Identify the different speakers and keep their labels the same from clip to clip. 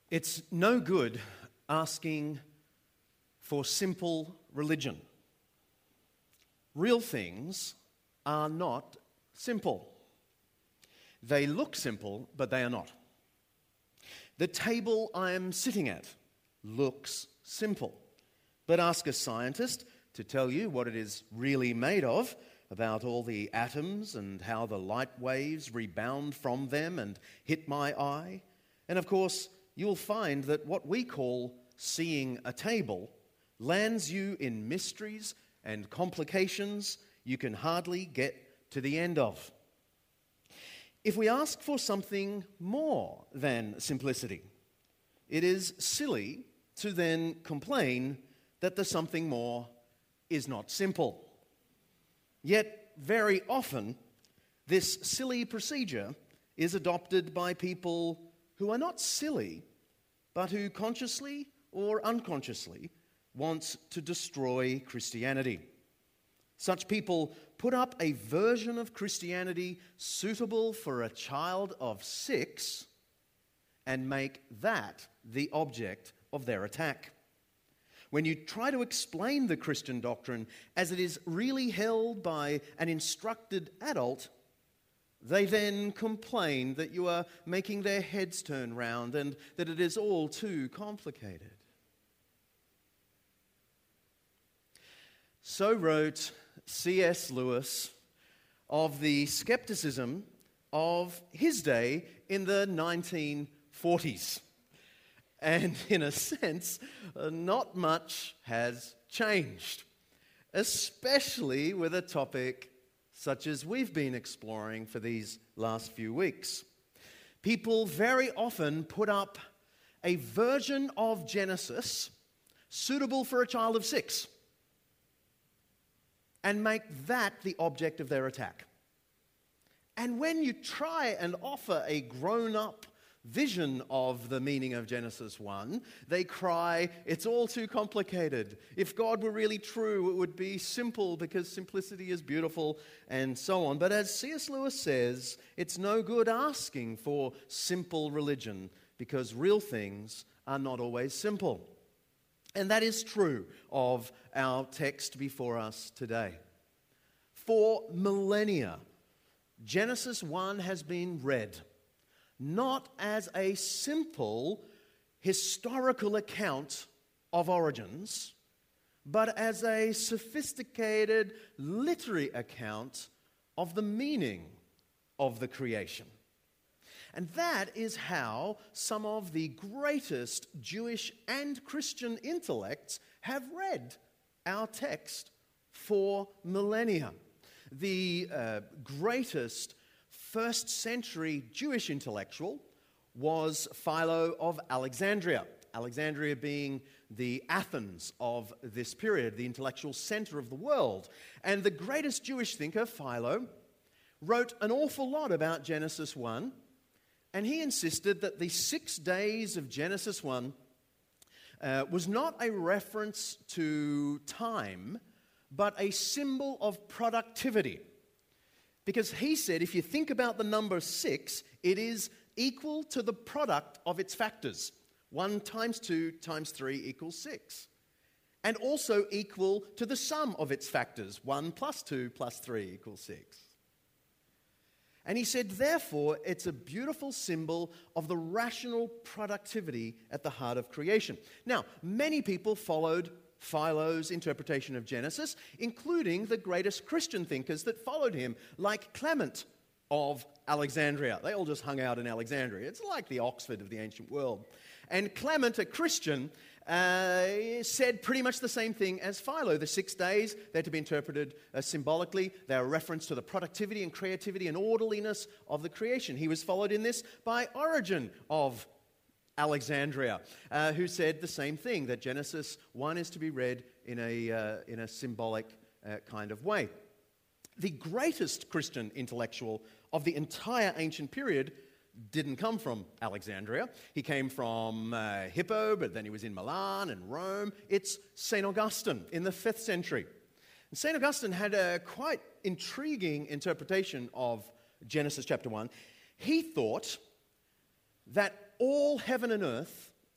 Speaker 1: It's no good asking for simple religion. Real things are not simple. They look simple, but they are not. The table I am sitting at looks simple, but ask a scientist to tell you what it is really made of, about all the atoms and how the light waves rebound from them and hit my eye. And of course, you'll find that what we call seeing a table lands you in mysteries and complications you can hardly get to the end of. If we ask for something more than simplicity, it is silly to then complain that the something more is not simple. Yet, very often, this silly procedure is adopted by people who are not silly, but who consciously or unconsciously want to destroy Christianity. Such people put up a version of Christianity suitable for a child of 6 and make that the object of their attack. When you try to explain the Christian doctrine as it is really held by an instructed adult, they then complain that you are making their heads turn round and that it is all too complicated. So wrote C.S. Lewis of the skepticism of his day in the 1940s. And in a sense, not much has changed, especially with a topic such as we've been exploring for these last few weeks. People very often put up a version of Genesis suitable for a child of 6 and make that the object of their attack. And when you try and offer a grown-up vision of the meaning of Genesis 1, they cry, it's all too complicated. If God were really true, it would be simple because simplicity is beautiful, and so on. But as C.S. Lewis says, it's no good asking for simple religion because real things are not always simple. And that is true of our text before us today. For millennia, Genesis 1 has been read not as a simple historical account of origins, but as a sophisticated literary account of the meaning of the creation. And that is how some of the greatest Jewish and Christian intellects have read our text for millennia. The greatest first century Jewish intellectual was Philo of Alexandria. Alexandria being the Athens of this period, the intellectual center of the world. And the greatest Jewish thinker, Philo, wrote an awful lot about Genesis 1, and he insisted that the 6 days of Genesis 1 was not a reference to time, but a symbol of productivity. Because he said, if you think about the number 6, it is equal to the product of its factors. 1 times 2 times 3 equals 6. And also equal to the sum of its factors. 1 plus 2 plus 3 equals 6. And he said, therefore, it's a beautiful symbol of the rational productivity at the heart of creation. Now, many people followed Philo's interpretation of Genesis, including the greatest Christian thinkers that followed him, like Clement of Alexandria. They all just hung out in Alexandria. It's like the Oxford of the ancient world. And Clement, a Christian, said pretty much the same thing as Philo. The 6 days, they're to be interpreted symbolically. They're a reference to the productivity and creativity and orderliness of the creation. He was followed in this by Origen of Alexandria, who said the same thing, that Genesis 1 is to be read in a symbolic kind of way. The greatest Christian intellectual of the entire ancient period didn't come from Alexandria. He came from Hippo, but then he was in Milan and Rome. It's St. Augustine in the 5th century. And St. Augustine had a quite intriguing interpretation of Genesis chapter 1. He thought that all heaven and earth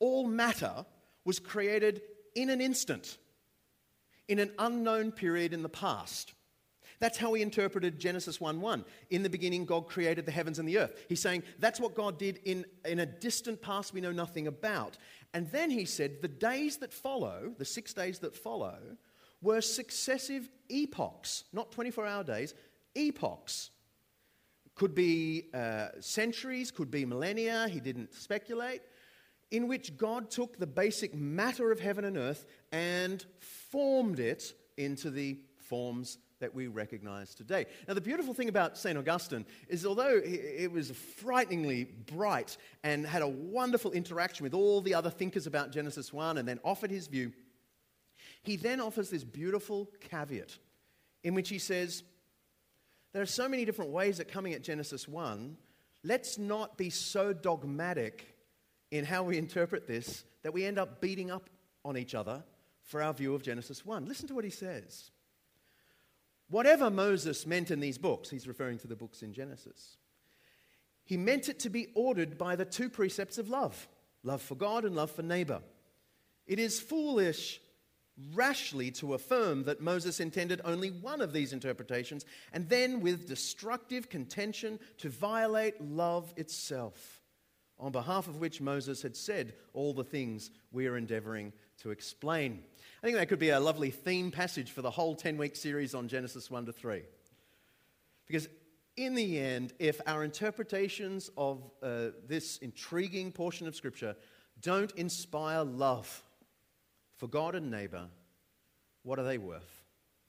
Speaker 1: all matter was created in an instant, in an unknown period in the past. That's how he interpreted Genesis 1:1. In the beginning, God created the heavens and the earth. He's saying that's what God did in a distant past we know nothing about. And then he said the days that follow, the 6 days that follow, were successive epochs, not 24-hour days, epochs. Could be centuries, could be millennia, he didn't speculate, in which God took the basic matter of heaven and earth and formed it into the forms that we recognize today. Now, the beautiful thing about St. Augustine is although it was frighteningly bright and had a wonderful interaction with all the other thinkers about Genesis 1 and then offered his view, he then offers this beautiful caveat in which he says, there are so many different ways of coming at Genesis 1, let's not be so dogmatic in how we interpret this that we end up beating up on each other for our view of Genesis 1. Listen to what he says. Whatever Moses meant in these books, he's referring to the books in Genesis, he meant it to be ordered by the two precepts of love, love for God and love for neighbor. It is foolish rashly to affirm that Moses intended only one of these interpretations and then with destructive contention to violate love itself, on behalf of which Moses had said all the things we are endeavoring to explain. I think that could be a lovely theme passage for the whole 10-week series on Genesis 1 to 3. Because in the end, if our interpretations of this intriguing portion of Scripture don't inspire love for God and neighbor, what are they worth?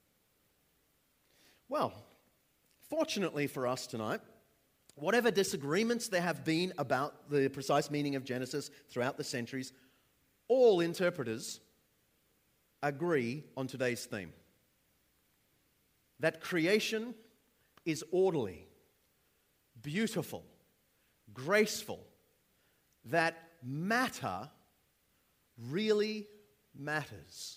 Speaker 1: Well, fortunately for us tonight, whatever disagreements there have been about the precise meaning of Genesis throughout the centuries, all interpreters agree on today's theme. That creation is orderly, beautiful, graceful, that matter really matters.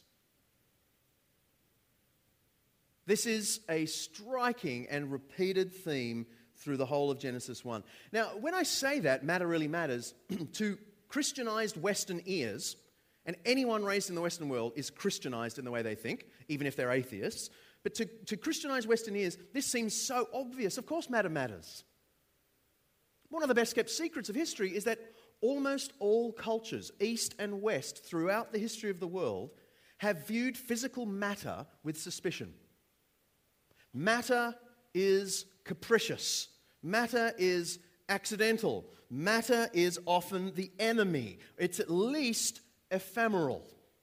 Speaker 1: This is a striking and repeated theme through the whole of Genesis 1. Now, when I say that, matter really matters, to Christianized Western ears, and anyone raised in the Western world is Christianized in the way they think, even if they're atheists. But to Christianized Western ears, this seems so obvious. Of course matter matters. One of the best kept secrets of history is that almost all cultures, East and West, throughout the history of the world, have viewed physical matter with suspicion. Matter is capricious. Matter is accidental. Matter is often the enemy. It's at least ephemeral.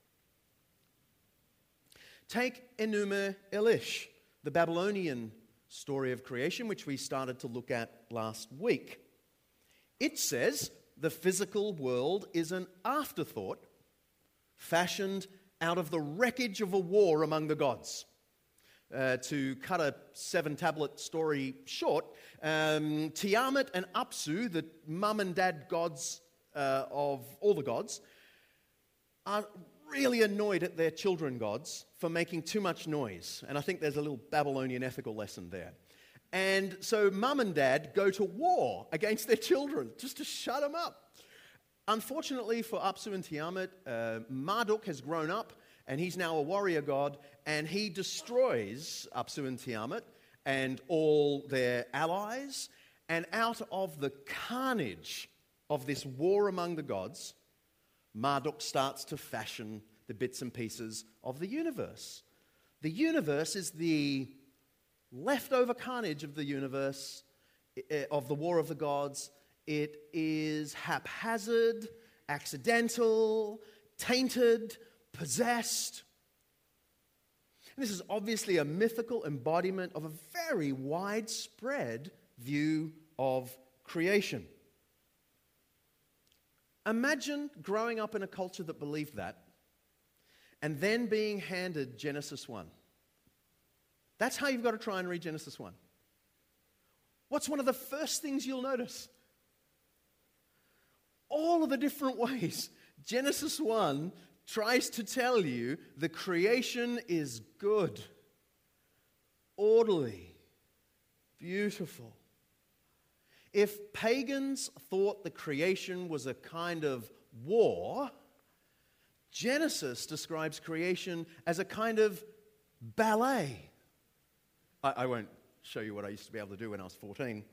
Speaker 1: Take Enuma Elish, the Babylonian story of creation, which we started to look at last week. It says the physical world is an afterthought fashioned out of the wreckage of a war among the gods. To cut a 7-tablet story short, Tiamat and Apsu, the mum and dad gods of all the gods, are really annoyed at their children gods for making too much noise. And I think there's a little Babylonian ethical lesson there. And so mum and dad go to war against their children just to shut them up. Unfortunately for Apsu and Tiamat, Marduk has grown up and he's now a warrior god, and he destroys Apsu and Tiamat and all their allies. And out of the carnage of this war among the gods, Marduk starts to fashion the bits and pieces of the universe. The universe is the leftover carnage of the universe, of the war of the gods. It is haphazard, accidental, tainted, possessed. And this is obviously a mythical embodiment of a very widespread view of creation. Imagine growing up in a culture that believed that and then being handed Genesis 1. That's how you've got to try and read Genesis 1. What's one of the first things you'll notice? All of the different ways Genesis 1 tries to tell you the creation is good, orderly, beautiful. If pagans thought the creation was a kind of war, Genesis describes creation as a kind of ballet. I won't show you what I used to be able to do when I was 14.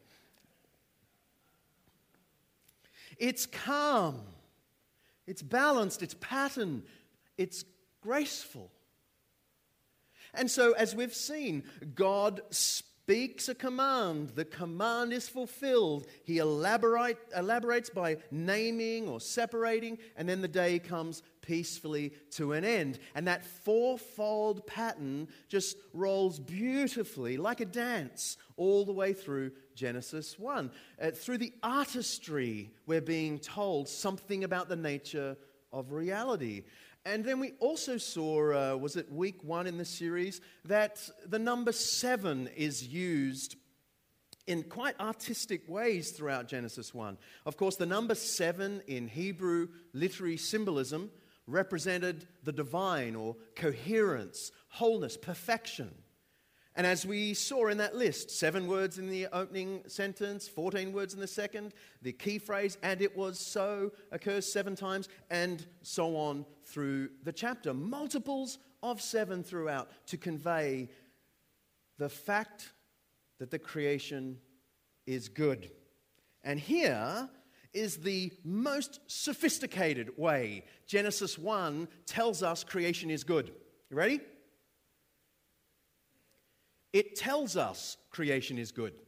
Speaker 1: It's calm, it's balanced, it's patterned, it's graceful. And so, as we've seen, God speaks a command. The command is fulfilled. He elaborates by naming or separating, and then the day comes peacefully to an end. And that fourfold pattern just rolls beautifully like a dance all the way through Genesis 1. Through the artistry, we're being told something about the nature of reality. And then we also saw, was it week 1 in the series, that the number 7 is used in quite artistic ways throughout Genesis 1. Of course, the number 7 in Hebrew literary symbolism represented the divine, or coherence, wholeness, perfection. And as we saw in that list, 7 words in the opening sentence, 14 words in the second, the key phrase, "and it was so," occurs 7 times, and so on through the chapter. Multiples of 7 throughout to convey the fact that the creation is good. And here is the most sophisticated way Genesis 1 tells us creation is good. You ready? It tells us creation is good.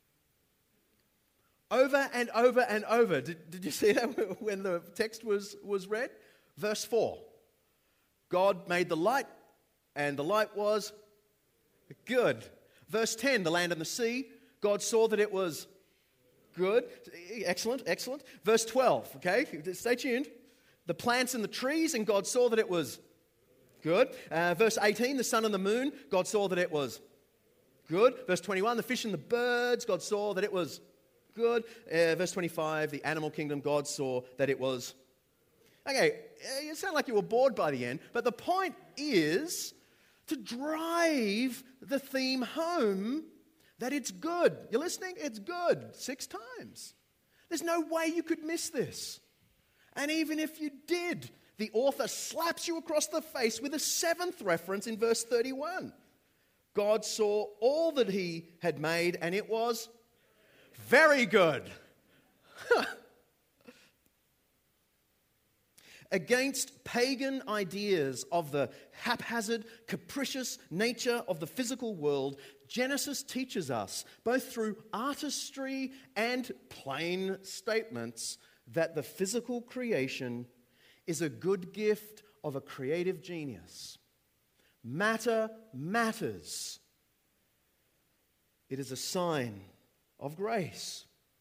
Speaker 1: Over and over and over. Did you see that when the text was read? Verse 4. God made the light, and the light was good. Verse 10, the land and the sea. God saw that it was good. Excellent, excellent. Verse 12, okay? Stay tuned. The plants and the trees, and God saw that it was good. Verse 18, the sun and the moon. God saw that it was good. Verse 21, the fish and the birds, God saw that it was good. Verse 25, the animal kingdom, God saw that it was. Okay, you sound like you were bored by the end, but the point is to drive the theme home that it's good. You're listening? It's good 6 times. There's no way you could miss this. And even if you did, the author slaps you across the face with a 7th reference in verse 31. God saw all that he had made, and it was very good. Against pagan ideas of the haphazard, capricious nature of the physical world, Genesis teaches us, both through artistry and plain statements, that the physical creation is a good gift of a creative genius. Matter matters. It is a sign of grace.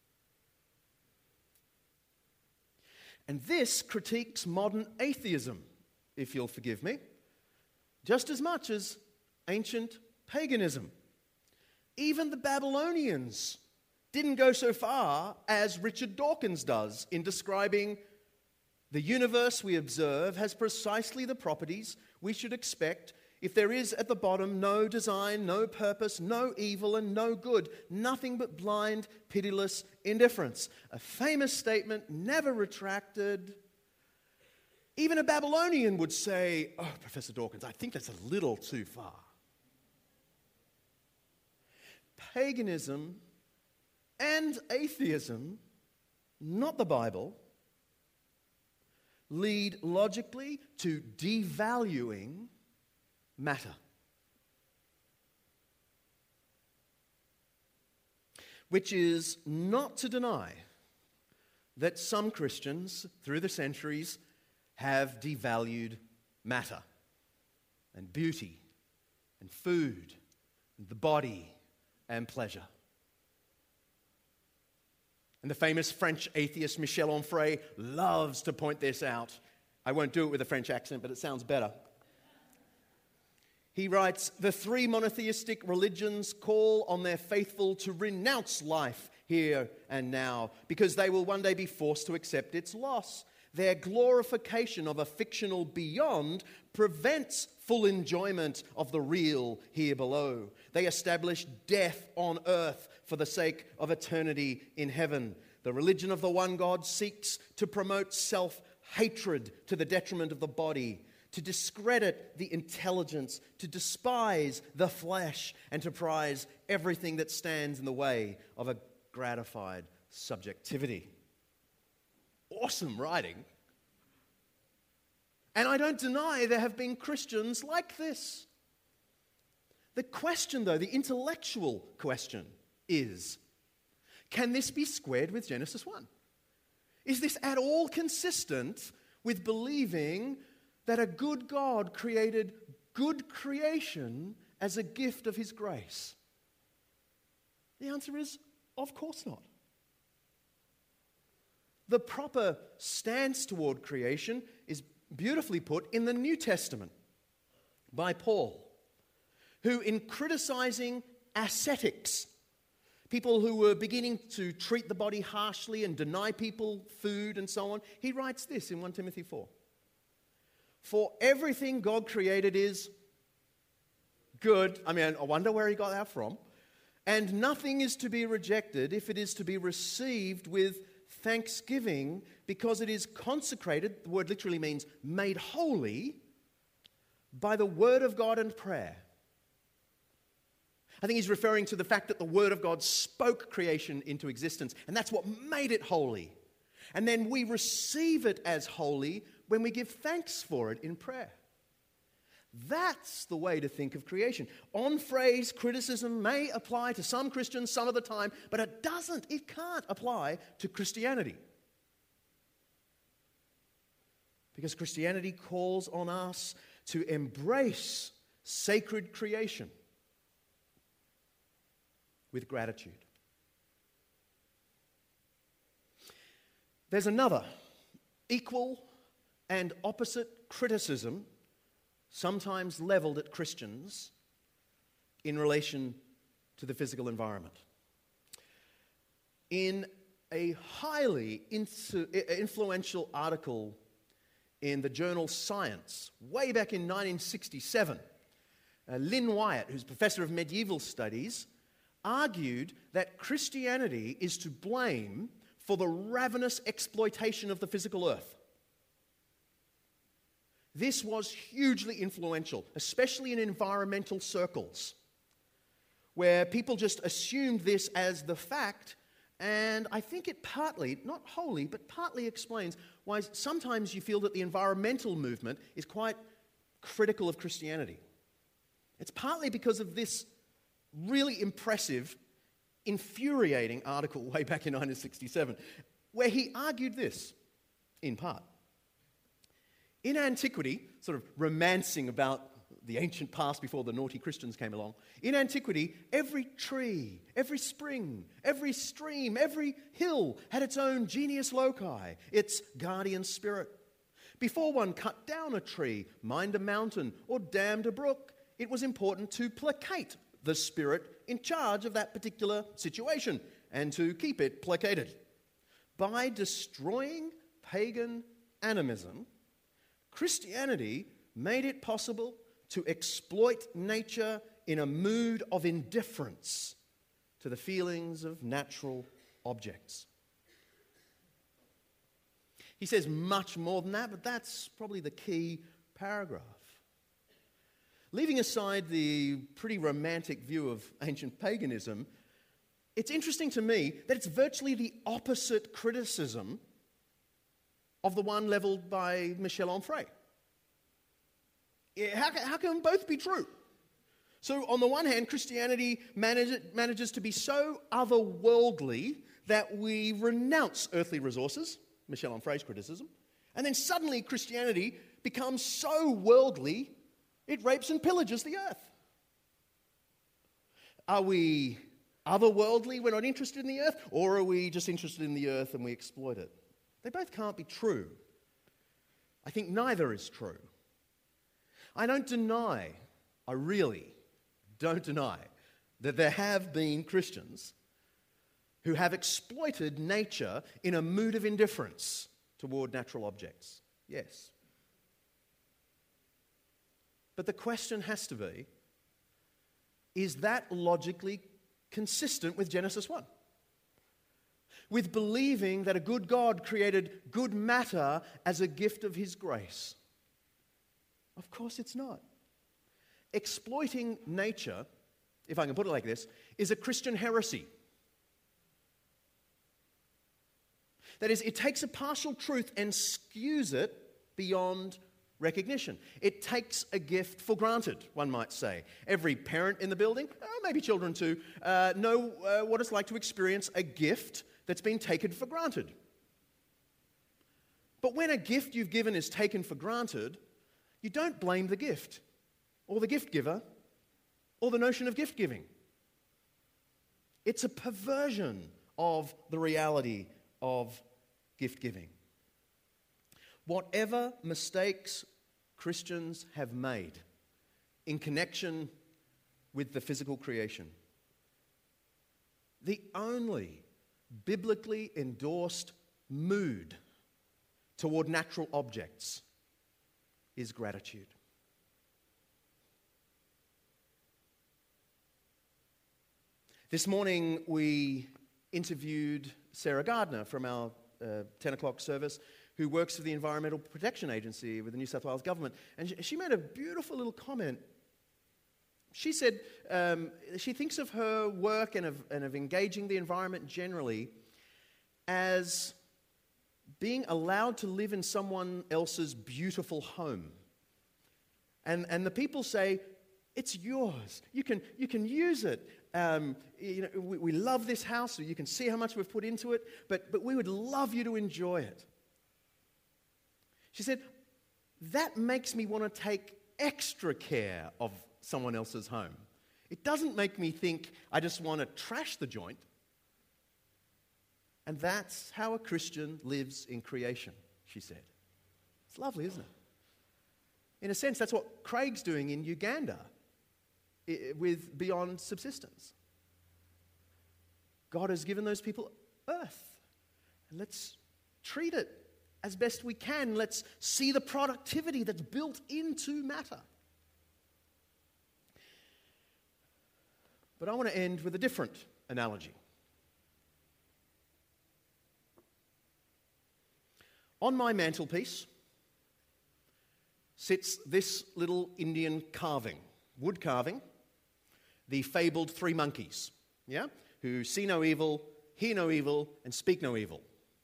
Speaker 1: And this critiques modern atheism, if you'll forgive me, just as much as ancient paganism. Even the Babylonians didn't go so far as Richard Dawkins does in describing the universe we observe has precisely the properties we should expect if there is at the bottom no design, no purpose, no evil, and no good, nothing but blind, pitiless indifference. A famous statement, never retracted. Even a Babylonian would say, "Oh, Professor Dawkins, I think that's a little too far." Paganism and atheism, not the Bible, lead logically to devaluing matter. Which is not to deny that some Christians through the centuries have devalued matter and beauty and food and the body and pleasure. And the famous French atheist Michel Onfray loves to point this out. I won't do it with a French accent, but it sounds better. He writes, "The 3 monotheistic religions call on their faithful to renounce life here and now, because they will one day be forced to accept its loss. Their glorification of a fictional beyond prevents full enjoyment of the real here below. They establish death on earth for the sake of eternity in heaven. The religion of the one God seeks to promote self hatred to the detriment of the body, to discredit the intelligence, to despise the flesh, and to prize everything that stands in the way of a gratified subjectivity. Awesome writing. And I don't deny there have been Christians like this. The question, though, the intellectual question is, can this be squared with Genesis 1? Is this at all consistent with believing that a good God created good creation as a gift of his grace? The answer is, of course not. The proper stance toward creation is beautifully put in the New Testament by Paul, who, in criticizing ascetics, people who were beginning to treat the body harshly and deny people food and so on, he writes this in 1 Timothy 4. For everything God created is good. I wonder where he got that from. And nothing is to be rejected if it is to be received with thanksgiving, because it is consecrated, the word literally means made holy, by the word of God and prayer. I think he's referring to the fact that the word of God spoke creation into existence, and that's what made it holy. And then we receive it as holy when we give thanks for it in prayer. That's the way to think of creation. On phrase criticism may apply to some Christians some of the time, but it can't apply to Christianity. Because Christianity calls on us to embrace sacred creation with gratitude. There's another equal and opposite criticism sometimes leveled at Christians in relation to the physical environment. In a highly influential article in the journal Science, way back in 1967, Lynn Wyatt, who's professor of medieval studies, argued that Christianity is to blame for the ravenous exploitation of the physical earth. This was hugely influential, especially in environmental circles, where people just assumed this as the fact, and I think it partly, not wholly, but partly explains why sometimes you feel that the environmental movement is quite critical of Christianity. It's partly because of this really impressive, infuriating article way back in 1967, where he argued this, in part. In antiquity, sort of romancing about the ancient past before the naughty Christians came along, in antiquity, every tree, every spring, every stream, every hill had its own genius loci, its guardian spirit. Before one cut down a tree, mined a mountain, or dammed a brook, it was important to placate the spirit in charge of that particular situation and to keep it placated. By destroying pagan animism, Christianity made it possible to exploit nature in a mood of indifference to the feelings of natural objects. He says much more than that, but that's probably the key paragraph. Leaving aside the pretty romantic view of ancient paganism, it's interesting to me that it's virtually the opposite criticism of the one leveled by Michel Onfray. How can both be true? So on the one hand, Christianity manages to be so otherworldly that we renounce earthly resources, Michel Onfray's criticism, and then suddenly Christianity becomes so worldly, it rapes and pillages the earth. Are we otherworldly, we're not interested in the earth, or are we just interested in the earth and we exploit it? They both can't be true. I think neither is true. I really don't deny that there have been Christians who have exploited nature in a mood of indifference toward natural objects. Yes. But the question has to be, is that logically consistent with Genesis 1? with believing that a good God created good matter as a gift of His grace? Of course it's not. Exploiting nature, if I can put it like this, is a Christian heresy. That is, it takes a partial truth and skews it beyond recognition. It takes a gift for granted, one might say. Every parent in the building, maybe children too, know what it's like to experience a gift that's been taken for granted. But when a gift you've given is taken for granted, you don't blame the gift, or the gift giver, or the notion of gift giving. It's a perversion of the reality of gift giving. Whatever mistakes Christians have made in connection with the physical creation, the only biblically endorsed mood toward natural objects is gratitude. This morning we interviewed Sarah Gardner from our 10 o'clock service, who works for the Environmental Protection Agency with the New South Wales government. And she made a beautiful little comment. She said she thinks of her work and of engaging the environment generally as being allowed to live in someone else's beautiful home. And the people say, it's yours. You can use it. We love this house, so you can see how much we've put into it, but we would love you to enjoy it. She said, that makes me want to take extra care of someone else's home. It doesn't make me think I just want to trash the joint. And that's how a Christian lives in creation, she said. It's lovely, isn't it? In a sense, that's what Craig's doing in Uganda with Beyond Subsistence. God has given those people earth. And let's treat it as best we can. Let's see the productivity that's built into matter. But I want to end with a different analogy. On my mantelpiece sits this little Indian carving, wood carving, the fabled three monkeys, who see no evil, hear no evil, and speak no evil.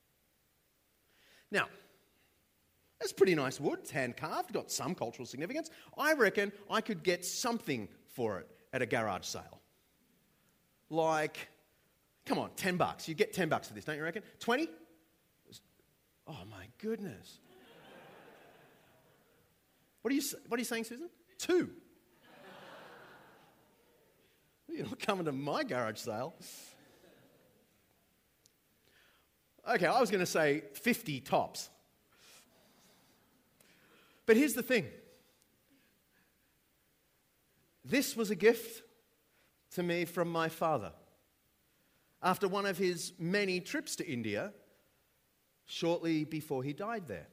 Speaker 1: Now, that's pretty nice wood. It's hand-carved, got some cultural significance. I reckon I could get something for it at a garage sale. Like, come on, $10. You get $10 for this, don't you reckon? 20? Oh, my goodness. What are you saying, Susan? 2. You're not coming to my garage sale. Okay, I was going to say 50 tops. But here's the thing. This was a gift to me from my father after one of his many trips to India shortly before he died there.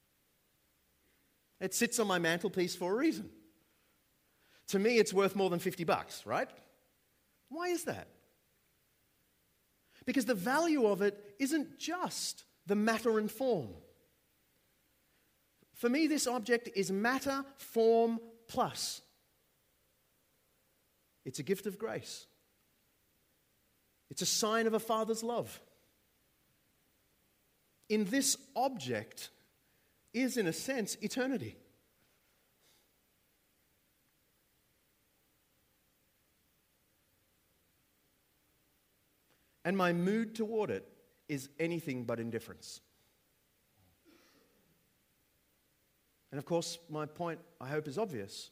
Speaker 1: It sits on my mantelpiece for a reason. To me, it's worth more than $50, right? Why is that? Because the value of it isn't just the matter and form. For me, this object is matter, form, plus. It's a gift of grace. It's a sign of a father's love. In this object is, in a sense, eternity. And my mood toward it is anything but indifference. And of course, my point, I hope, is obvious.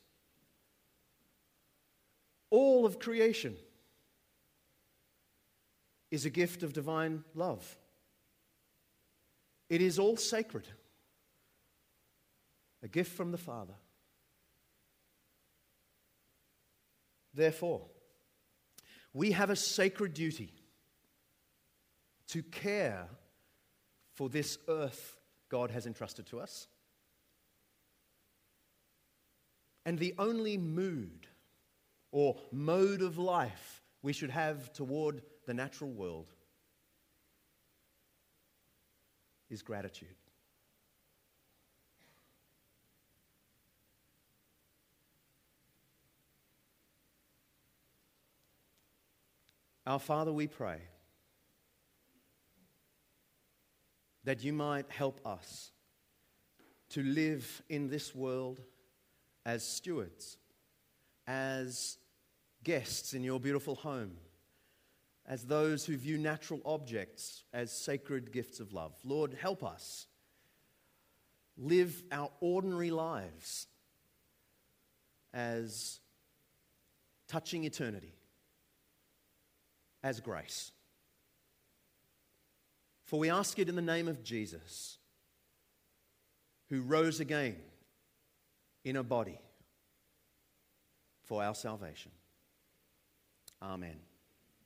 Speaker 1: All of creation is a gift of divine love. It is all sacred. A gift from the Father. Therefore, we have a sacred duty to care for this earth God has entrusted to us. And the only mood or mode of life we should have toward the natural world is gratitude. Our Father, we pray that you might help us to live in this world as stewards, as guests in your beautiful home, as those who view natural objects as sacred gifts of love. Lord, help us live our ordinary lives as touching eternity, as grace. For we ask it in the name of Jesus, who rose again in a body for our salvation. Amen.